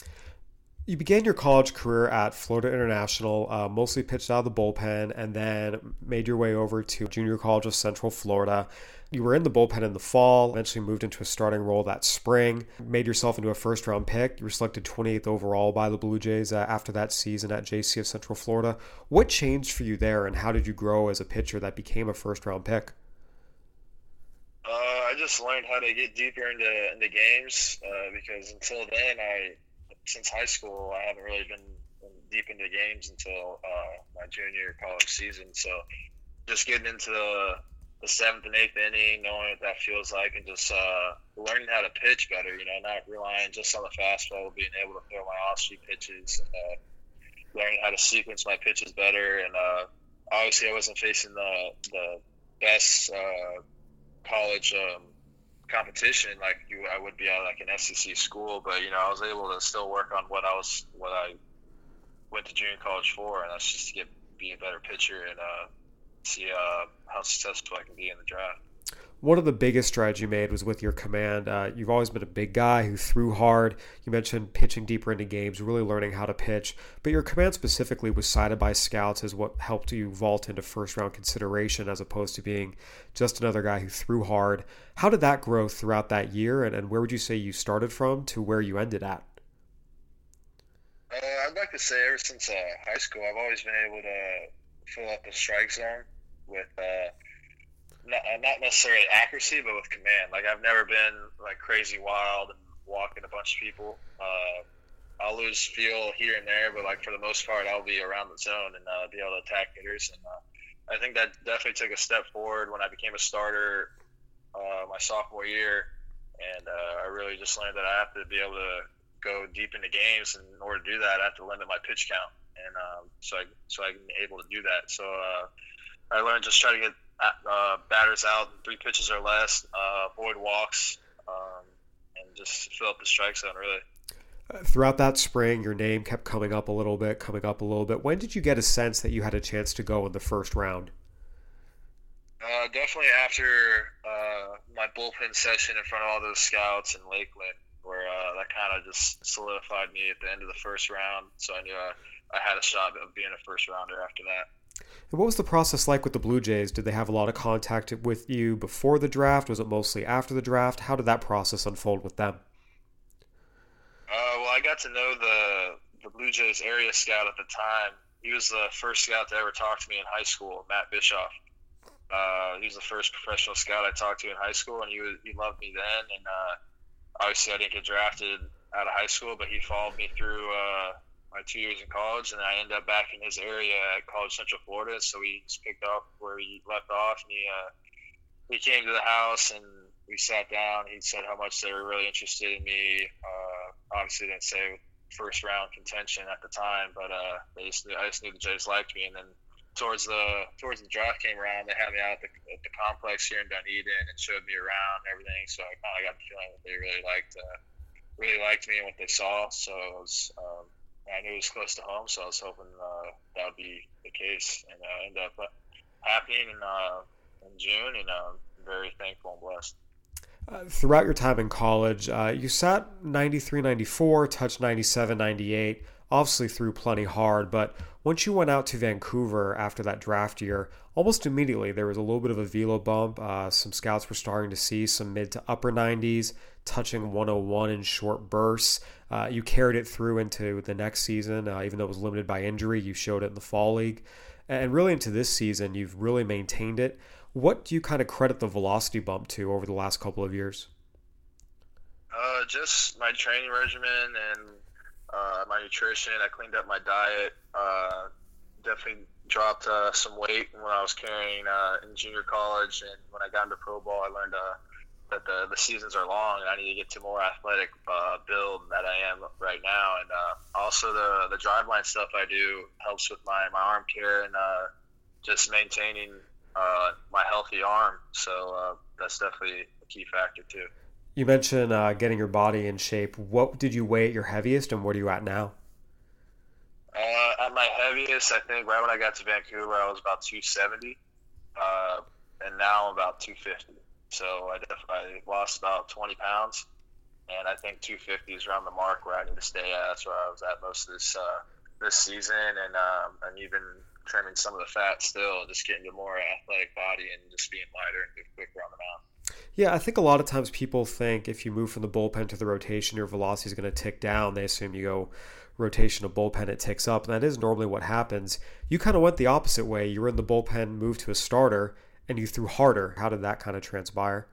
Speaker 3: You began your college career at Florida International, uh, mostly pitched out of the bullpen, and then made your way over to junior college of Central Florida. You were in the bullpen in the fall, eventually moved into a starting role that spring, made yourself into a first-round pick. You were selected twenty-eighth overall by the Blue Jays uh, after that season at J C of Central Florida. What changed for you there, and how did you grow as a pitcher that became a first-round pick?
Speaker 5: Uh, I just learned how to get deeper into, into games uh, because until then, I since high school, I haven't really been deep into games until uh, my junior college season. So just getting into the, the seventh and eighth inning, knowing what that feels like, and just uh, learning how to pitch better, you know, not relying just on the fastball, being able to throw my off-speed pitches, and, uh, learning how to sequence my pitches better. And uh, obviously I wasn't facing the, the best uh, college um, competition like you I would be at like an S E C school, but you know I was able to still work on what I was what I went to junior college for, and that's just to get be a better pitcher and uh, see uh, how successful I can be in the draft.
Speaker 3: One of the biggest strides you made was with your command. Uh, you've always been a big guy who threw hard. You mentioned pitching deeper into games, really learning how to pitch. But your command specifically was cited by scouts as what helped you vault into first-round consideration as opposed to being just another guy who threw hard. How did that grow throughout that year, and, and where would you say you started from to where you ended at?
Speaker 5: Uh, I'd like to say ever since uh, high school, I've always been able to fill up the strike zone with uh, – Not, not necessarily accuracy, but with command. Like, I've never been, like, crazy wild and walking a bunch of people. Uh, I'll lose feel here and there, but, like, for the most part, I'll be around the zone and uh, be able to attack hitters. And uh, I think that definitely took a step forward when I became a starter uh, my sophomore year. And uh, I really just learned that I have to be able to go deep into games. And in order to do that, I have to limit my pitch count. And um, so, I, so I'm able to do that. So uh, I learned just try to get Uh, batters out, three pitches or less, uh, avoid walks, um, and just fill up the strike zone, really.
Speaker 3: Uh, throughout that spring, your name kept coming up a little bit, coming up a little bit. When did you get a sense that you had a chance to go in the first round?
Speaker 5: Uh, definitely after uh, my bullpen session in front of all those scouts in Lakeland, where uh, that kind of just solidified me at the end of the first round. So I knew I, I had a shot of being a first rounder after that.
Speaker 3: And what was the process like with the Blue Jays? Did they have a lot of contact with you before the draft? Was it mostly after the draft? How did that process unfold with them?
Speaker 5: Uh, well, I got to know the the Blue Jays area scout at the time. He was the first scout to ever talk to me in high school, Matt Bischoff. Uh, he was the first professional scout I talked to in high school, and he was, he loved me then. And uh, obviously, I didn't get drafted out of high school, but he followed me through uh, my two years in college, and I ended up back in his area at College Central Florida. So we just picked up where he left off, and he uh, he came to the house, and we sat down. He said how much they were really interested in me. Uh, obviously, didn't say first round contention at the time, but uh, they just knew, I just knew the Jays liked me, and then. Towards the towards the draft came around, they had me out at the, at the complex here in Dunedin and showed me around and everything. So I kind of got the feeling that they really liked uh, really liked me and what they saw. So it was, um, I knew it was close to home, so I was hoping uh, that would be the case, and uh, ended up happening in uh, in June, and I'm very thankful and blessed.
Speaker 3: Uh, throughout your time in college, uh, you sat ninety-three ninety-four, touched ninety-seven ninety-eight, obviously threw plenty hard, but once you went out to Vancouver after that draft year, almost immediately there was a little bit of a velo bump. Uh, some scouts were starting to see some mid to upper nineties, touching one oh one in short bursts. Uh, you carried it through into the next season, uh, even though it was limited by injury. You showed it in the fall league. And really into this season, you've really maintained it. What do you kind of credit the velocity bump to over the last couple of years?
Speaker 5: Uh, just my training regimen and Uh, my nutrition. I cleaned up my diet. Uh, definitely dropped uh, some weight when I was carrying uh, in junior college, and when I got into pro ball, I learned uh, that the, the seasons are long, and I need to get to more athletic uh, build that I am right now. And uh, also the the driveline stuff I do helps with my, my arm care and uh, just maintaining uh, my healthy arm. So uh, that's definitely a key factor too.
Speaker 3: You mentioned uh, getting your body in shape. What did you weigh at your heaviest, and what are you at now?
Speaker 5: Uh, at my heaviest, I think right when I got to Vancouver, I was about two seventy, uh, and now I'm about two fifty. So I definitely lost about twenty pounds, and I think two fifty is around the mark where I need to stay at. That's where I was at most of this uh, this season, and um, I'm even trimming some of the fat still, just getting to more athletic body and just being lighter and quicker on the mound.
Speaker 3: Yeah, I think a lot of times people think if you move from the bullpen to the rotation, your velocity is going to tick down. They assume you go rotation to bullpen, it ticks up, and that is normally what happens. You kind of went the opposite way. You were in the bullpen, moved to a starter, and you threw harder. How did that kind of transpire?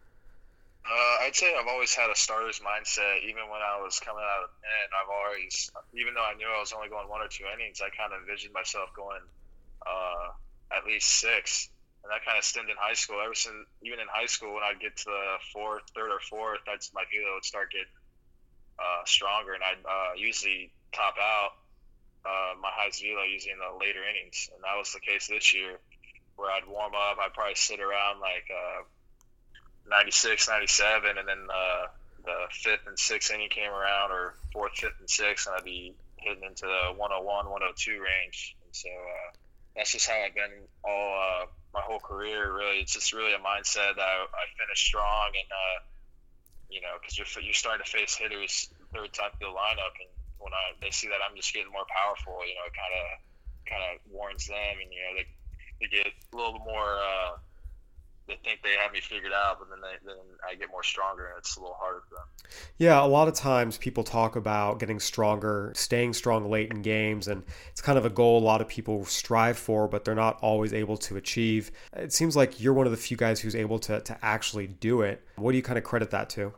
Speaker 5: Uh, I'd say I've always had a starter's mindset. Even when I was coming out of the pen, I've always, even though I knew I was only going one or two innings, I kind of envisioned myself going uh, at least six. And that kind of stemmed in high school. Ever since, even in high school, when I'd get to the fourth, third or fourth, that's my velo would start getting uh, stronger, and I'd uh, usually top out uh, my highest velo usually in the later innings. And that was the case this year, where I'd warm up, I'd probably sit around like uh, ninety-six, ninety-seven, and then uh, the fifth and sixth inning came around, or fourth, fifth, and sixth, and I'd be hitting into the one oh one, one oh two range. And so uh, that's just how I've been all uh, my whole career. Really, it's just really a mindset that I, I finish strong, and uh, you know, because you're you're starting to face hitters third time through the lineup, and when I they see that I'm just getting more powerful, you know, it kind of kind of warns them, and you know, they they get a little more. Uh, they think they have me figured out, but then they, then I get more stronger, and it's a little harder for them.
Speaker 3: Yeah, a lot of times people talk about getting stronger, staying strong late in games, and it's kind of a goal a lot of people strive for, but they're not always able to achieve. It seems like you're one of the few guys who's able to to actually do it. What do you kind of credit that to?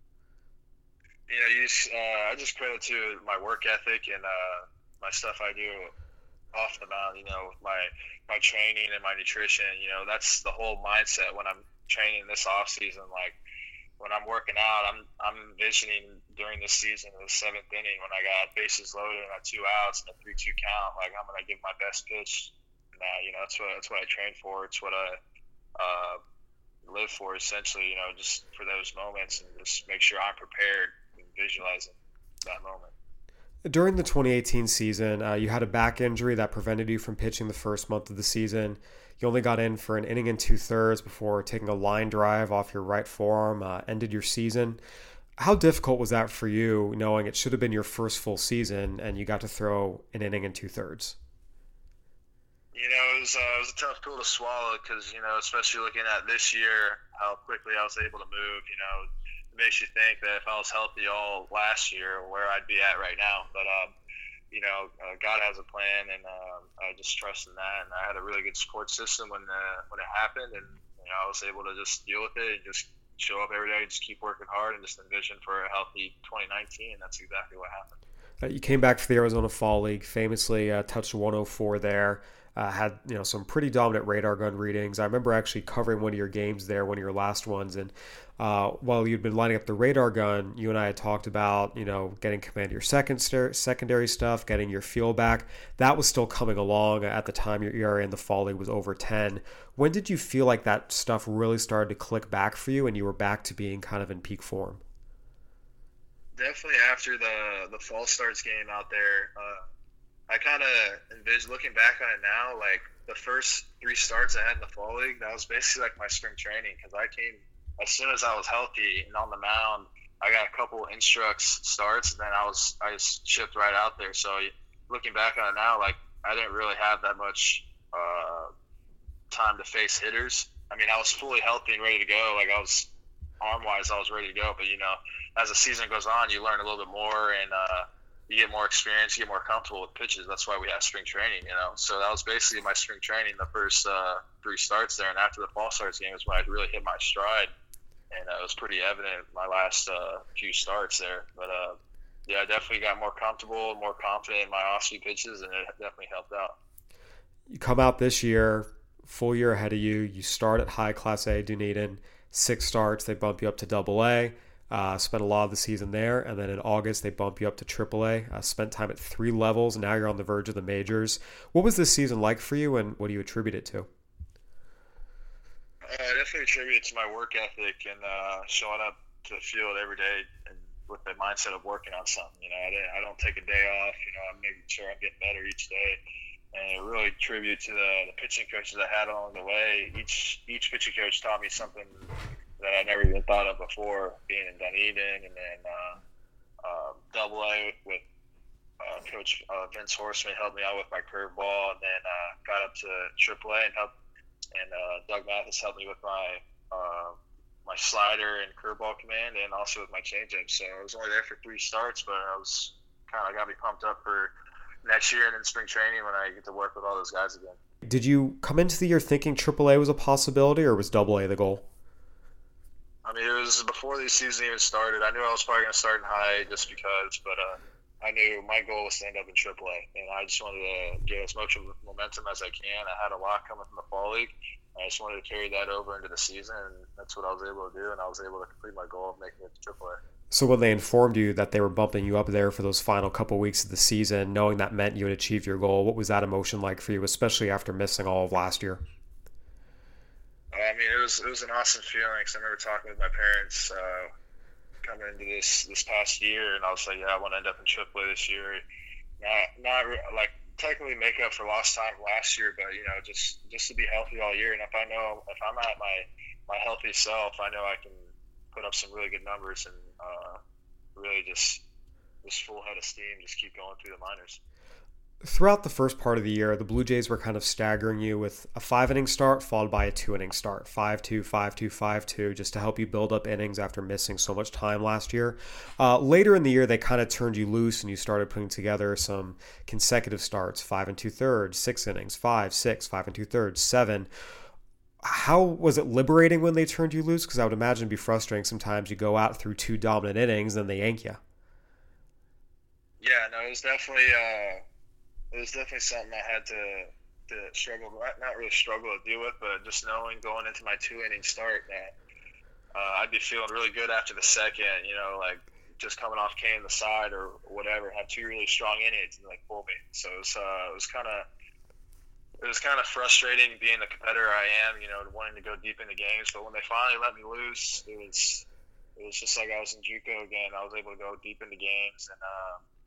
Speaker 5: You know, you just, uh, I just credit to my work ethic and uh, my stuff I do off the mound, you know, my my training and my nutrition. You know, that's the whole mindset when I'm training this off season. Like when I'm working out, I'm I'm envisioning during this season, the seventh inning, when I got bases loaded and I two outs and a three two count, like I'm gonna give my best pitch. And, uh, you know, that's what that's what I train for. It's what I uh, live for, essentially. You know, just for those moments, and just make sure I'm prepared and visualizing that moment.
Speaker 3: During the twenty eighteen season, uh, you had a back injury that prevented you from pitching the first month of the season. You only got in for an inning and two thirds before taking a line drive off your right forearm, uh, ended your season. How difficult was that for you, knowing it should have been your first full season and you got to throw an inning and two thirds?
Speaker 5: You know, it was, uh, it was a tough pill to swallow because, you know, especially looking at this year, how quickly I was able to move, you know, it makes you think that if I was healthy all last year, where I'd be at right now. But, um, you know, uh, God has a plan, and uh, I just trust in that. And I had a really good support system when uh, when it happened, and you know, I was able to just deal with it and just show up every day, just keep working hard, and just envision for a healthy twenty nineteen. And that's exactly what happened.
Speaker 3: Uh, you came back for the Arizona Fall League, famously uh, touched one oh four there. Uh, had you know some pretty dominant radar gun readings. I remember actually covering one of your games there, one of your last ones, and uh, while you'd been lining up the radar gun, you and I had talked about you know getting command of your second st- secondary stuff, getting your feel back. That was still coming along at the time. Your E R A in the Fall League was over ten. When did you feel like that stuff really started to click back for you, and you were back to being kind of in peak form?
Speaker 5: Definitely after the the fall starts game out there. Uh, I kind of envision, looking back on it now, like the first three starts I had in the Fall League, that was basically like my spring training, because I came as soon as I was healthy and on the mound. I got a couple instructs starts, and then I was I just shipped right out there. So looking back on it now, like I didn't really have that much uh, time to face hitters. I mean, I was fully healthy and ready to go. Like I was arm wise, I was ready to go. But you know, as the season goes on, you learn a little bit more, and uh, you get more experience, you get more comfortable with pitches. That's why we have spring training, you know. So that was basically my spring training, the first uh, three starts there. And after the fall starts game is when I really hit my stride. And uh, it was pretty evident my last uh, few starts there. But, uh, yeah, I definitely got more comfortable, more confident in my off-speed pitches, and it definitely helped out.
Speaker 3: You come out this year, full year ahead of you. You start at high Class A Dunedin, six starts. They bump you up to Double A. Uh, spent a lot of the season there, and then in August they bump you up to Triple A. Uh, spent time at three levels, and now you're on the verge of the majors. What was this season like for you, and what do you attribute it to?
Speaker 5: Uh, I definitely attribute it to my work ethic and uh, showing up to the field every day and with the mindset of working on something. You know, I, didn't, I don't take a day off. You know, I'm making sure I'm getting better each day. And it really tribute to the, the pitching coaches I had along the way. Each each pitching coach taught me something that I never even thought of before, being in Dunedin, and then uh, uh, Double A with uh, Coach uh, Vince Horseman helped me out with my curveball, and then uh, got up to Triple A and helped, and uh, Doug Mathis helped me with my uh, my slider and curveball command, and also with my changeup. So I was only there for three starts, but I was kind of got me pumped up for next year and in spring training when I get to work with all those guys again.
Speaker 3: Did you come into the year thinking Triple A was a possibility, or was Double A the goal?
Speaker 5: I mean, it was before the season even started. I knew I was probably going to start in high just because, but uh, I knew my goal was to end up in Triple A, and I just wanted to get as much momentum as I can. I had a lot coming from the Fall League. I just wanted to carry that over into the season, and that's what I was able to do, and I was able to complete my goal of making it to Triple A.
Speaker 3: So when they informed you that they were bumping you up there for those final couple weeks of the season, knowing that meant you had achieved your goal, what was that emotion like for you, especially after missing all of last year?
Speaker 5: I mean, it was it was an awesome feeling. Cause I remember talking with my parents uh, coming into this this past year, and I was like, "Yeah, I want to end up in Triple A this year." Not not like technically make up for lost time last year, but you know, just just to be healthy all year. And if I know if I'm at my my healthy self, I know I can put up some really good numbers and uh, really just just full head of steam, just keep going through the minors.
Speaker 3: Throughout the first part of the year, the Blue Jays were kind of staggering you with a five-inning start followed by a two-inning start, five two, five two, five two, just to help you build up innings after missing so much time last year. Uh, later in the year, they kind of turned you loose and you started putting together some consecutive starts, five and two-thirds, six innings, five, six, five and two-thirds, seven. How was it liberating when they turned you loose? Because I would imagine it'd be frustrating sometimes. You go out through two dominant innings, then they yank you.
Speaker 5: Yeah, no, it was definitely uh, it was definitely something I had to to struggle, not really struggle to deal with, but just knowing going into my two inning start that uh, I'd be feeling really good after the second. You know, like just coming off K in the side or whatever, have two really strong innings and like pull me. So it was uh, it was kind of. It was kind of frustrating being the competitor I am, you know, wanting to go deep into games. But when they finally let me loose, it was it was just like I was in JUCO again. I was able to go deep into games, and uh,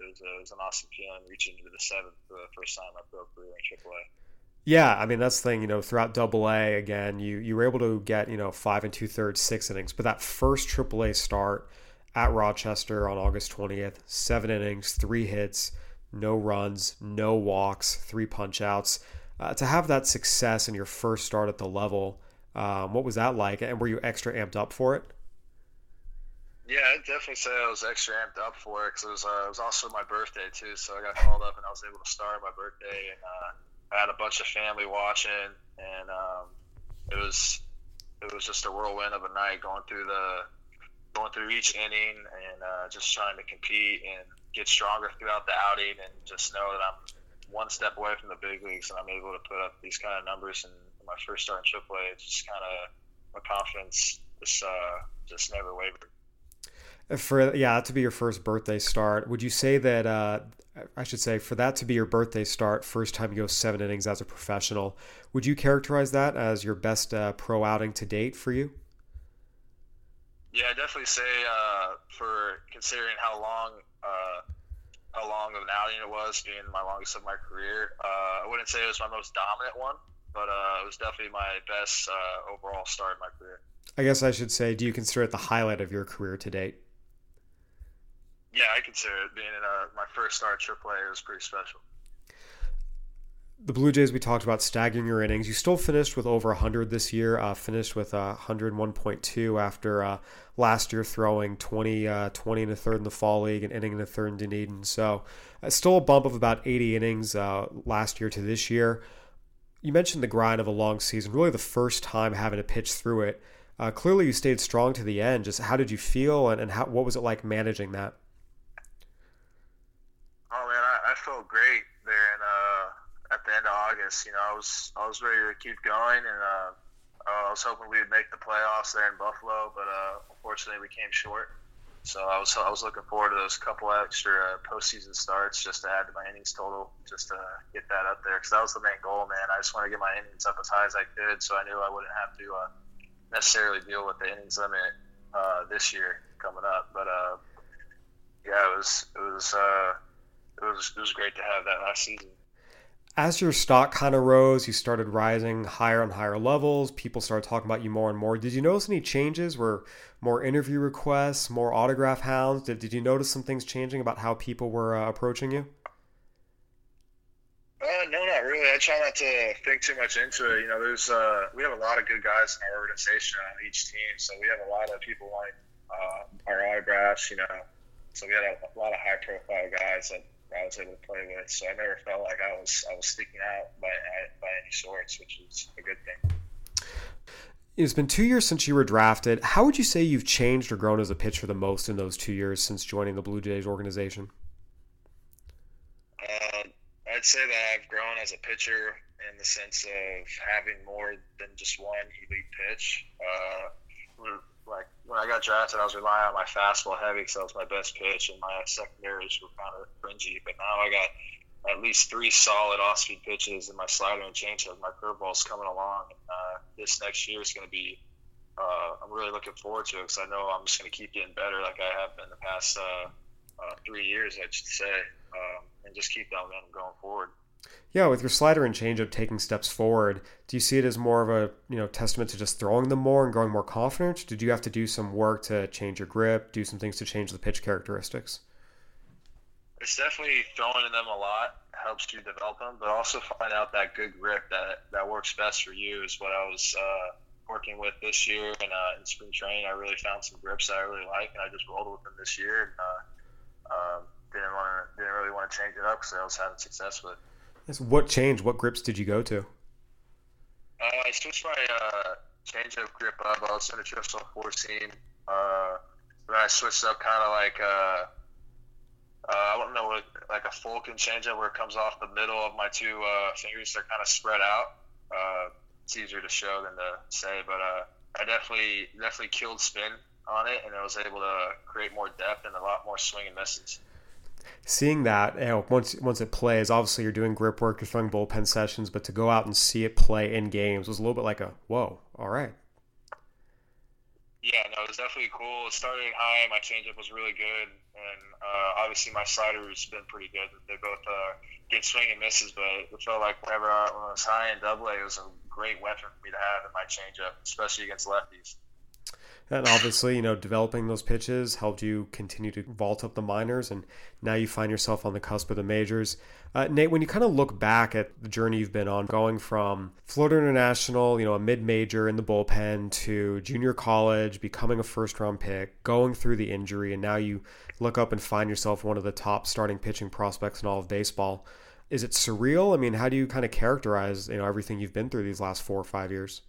Speaker 5: it was, a, it was an awesome feeling reaching into the seventh for the first time in my pro career in Triple A.
Speaker 3: Yeah, I mean, that's the thing, you know, throughout Double A, again, you, you were able to get, you know, five and two-thirds, six innings. But that first Triple A start at Rochester on August twentieth, seven innings, three hits, no runs, no walks, three punch-outs. Uh, to have that success in your first start at the level, um, what was that like? And were you extra amped up for it?
Speaker 5: Yeah, I'd definitely say I was extra amped up for it because it was, uh, it was also my birthday, too. So I got called up and I was able to start my birthday, and uh, I had a bunch of family watching, and um, it was it was just a whirlwind of a night going through the going through each inning and uh, just trying to compete and get stronger throughout the outing, and just know that I'm one step away from the big leagues and I'm able to put up these kind of numbers. And in my first start in Triple A, it's just kind of my confidence just uh, just never wavered.
Speaker 3: For yeah, that to be your first birthday start, would you say that? Uh, I should say, for that to be your birthday start, first time you go seven innings as a professional, would you characterize that as your best uh, pro outing to date for you?
Speaker 5: Yeah, I definitely say uh, for considering how long uh, how long of an outing it was, being my longest of my career. Uh, I wouldn't say it was my most dominant one, but uh, it was definitely my best uh, overall start in my career.
Speaker 3: I guess I should say, do you consider it the highlight of your career to date?
Speaker 5: Yeah, I consider it being in uh, my first start at Triple A. It was pretty special.
Speaker 3: The Blue Jays, we talked about staggering your innings. You still finished with over one hundred this year, uh, finished with uh, one oh one point two after uh, last year throwing twenty, uh, twenty and a third in the Fall League, an inning and a third in Dunedin. So uh, still a bump of about eighty innings uh, last year to this year. You mentioned the grind of a long season, really the first time having to pitch through it. Uh, clearly you stayed strong to the end. Just how did you feel, and, and how, what was it like managing that?
Speaker 5: Oh, man, I, I felt great there in, uh, at the end of August. You know, I was I was ready to keep going, and uh, I was hoping we would make the playoffs there in Buffalo, but uh, unfortunately we came short. So I was I was looking forward to those couple extra postseason starts just to add to my innings total, just to get that up there, because that was the main goal, man. I just wanted to get my innings up as high as I could, so I knew I wouldn't have to uh, necessarily deal with the innings limit uh, this year coming up. But uh, yeah, it was it was. Uh, It was, it was great to have that last season.
Speaker 3: As your stock kind of rose, you started rising higher and higher levels. People started talking about you more and more. Did you notice any changes? Were more interview requests, more autograph hounds? Did, did you notice some things changing about how people were uh, approaching you?
Speaker 5: Uh, no, not really. I try not to think too much into it. You know, there's uh, we have a lot of good guys in our organization on each team, so we have a lot of people wanting uh, our autographs. You know, so we had a, a lot of high-profile guys that I was able to play with, so I never felt like I was I was sticking out by by any sorts, which is a good thing.
Speaker 3: It's been two years since you were drafted. How would you say you've changed or grown as a pitcher the most in those two years since joining the Blue Jays organization?
Speaker 5: Uh, I'd say that I've grown as a pitcher in the sense of having more than just one elite pitch. Uh, like when I got drafted, I was relying on my fastball heavy because that was my best pitch, and my secondaries were kind of fringy. But now I got at least three solid off-speed pitches in my slider and changeup. My curveball's coming along. And, uh, this next year is going to be uh, – I'm really looking forward to it because I know I'm just going to keep getting better like I have been the past uh, uh, three years, I should say, um, and just keep that momentum going forward.
Speaker 3: Yeah, with your slider and changeup taking steps forward, do you see it as more of a you know testament to just throwing them more and growing more confident? Did you have to do some work to change your grip, do some things to change the pitch characteristics?
Speaker 5: It's definitely throwing in them a lot helps you develop them, but also find out that good grip that, that works best for you is what I was uh, working with this year. And uh, in spring training, I really found some grips that I really like, and I just rolled with them this year. And uh, uh, didn't want to, didn't really want to change it up because I was having success with it.
Speaker 3: So what changed? What grips did you go to?
Speaker 5: Uh, I switched my uh, changeup grip up. I was in a drift off four seam. Uh, then I switched up kind of like uh, uh, I don't know what like a Fulton changeup where it comes off the middle of my two uh, fingers. They're kind of spread out. Uh, it's easier to show than to say, but uh, I definitely definitely killed spin on it, and I was able to create more depth and a lot more swing and misses.
Speaker 3: Seeing that, you know, once once it plays, obviously you're doing grip work, you're throwing bullpen sessions, but to go out and see it play in games was a little bit like a, whoa, all right.
Speaker 5: Yeah, no, it was definitely cool. It started high. My changeup was really good, and uh, obviously my slider's been pretty good. They both uh, get swing and misses, but it felt like whenever I, when I was high in Double A, it was a great weapon for me to have in my changeup, especially against lefties.
Speaker 3: And obviously, you know, developing those pitches helped you continue to vault up the minors, and now you find yourself on the cusp of the majors. Uh, Nate, when you kind of look back at the journey you've been on, going from Florida International, you know, a mid-major in the bullpen, to junior college, becoming a first-round pick, going through the injury, and now you look up and find yourself one of the top starting pitching prospects in all of baseball. Is it surreal? I mean, how do you kind of characterize, you know, everything you've been through these last four or five years?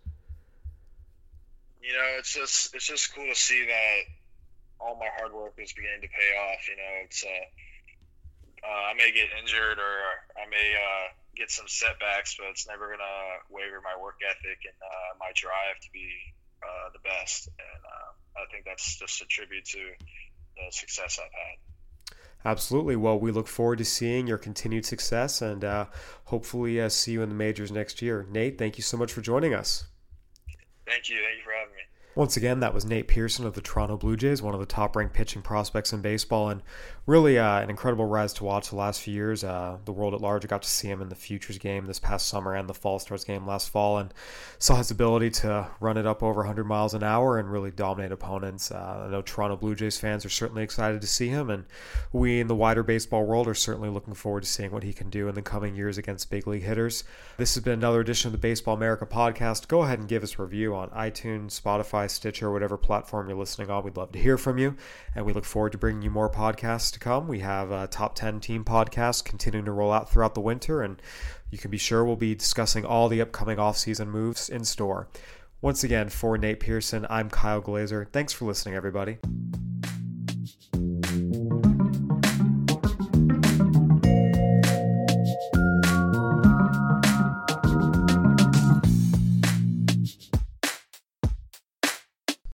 Speaker 5: You know, it's just it's just cool to see that all my hard work is beginning to pay off. You know, it's uh, uh, I may get injured or I may uh, get some setbacks, but it's never gonna waver my work ethic and uh, my drive to be uh, the best. And uh, I think that's just a tribute to the success I've had.
Speaker 3: Absolutely. Well, we look forward to seeing your continued success and uh, hopefully uh, see you in the majors next year. Nate, thank you so much for joining us.
Speaker 5: Thank you. Thank you for having me.
Speaker 3: Once again, that was Nate Pearson of the Toronto Blue Jays, one of the top-ranked pitching prospects in baseball, and really uh, an incredible rise to watch the last few years. Uh, the world at large, I got to see him in the Futures game this past summer and the Fall Stars game last fall, and saw his ability to run it up over one hundred miles an hour and really dominate opponents. Uh, I know Toronto Blue Jays fans are certainly excited to see him, and we in the wider baseball world are certainly looking forward to seeing what he can do in the coming years against big league hitters. This has been another edition of the Baseball America podcast. Go ahead and give us a review on iTunes, Spotify, Stitcher, whatever platform you're listening on. We'd love to hear from you, and we look forward to bringing you more podcasts to come. We have a top ten team podcast continuing to roll out throughout the winter, and you can be sure we'll be discussing all the upcoming off-season moves in store. Once again, for Nate Pearson, I'm Kyle Glazer. Thanks for listening, everybody.